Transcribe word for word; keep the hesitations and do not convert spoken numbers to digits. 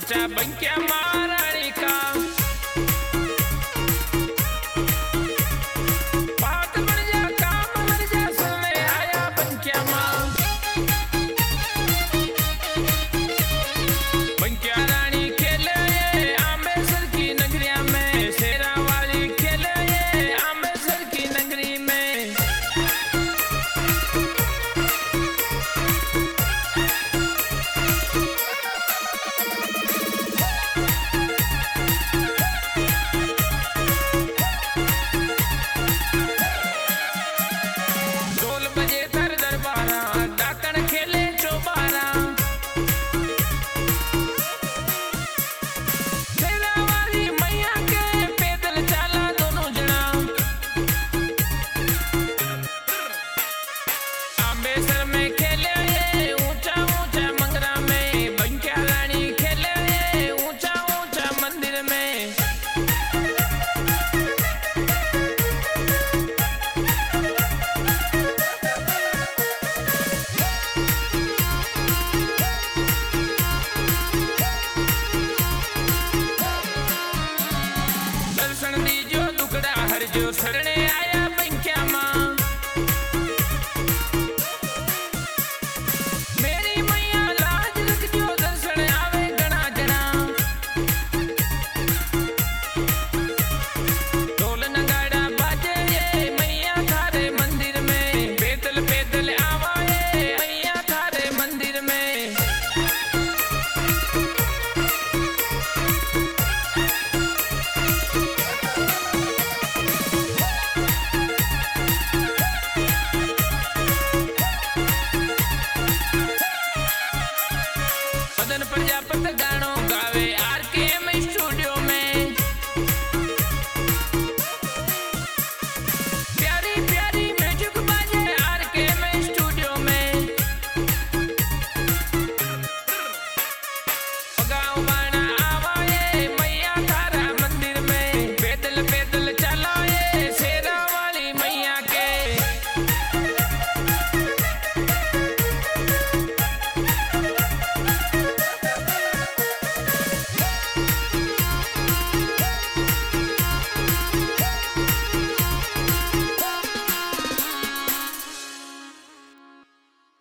ऊंचा बंकिया महारानी का बात बन जा काम मर जा सुनने आया बंकिया माँ बंकिया रानी खेले ये आंबेसर की नगरिया में शेरा वाली खेले ये आंबेसर की नगरी में जो शरणे आया बंकिया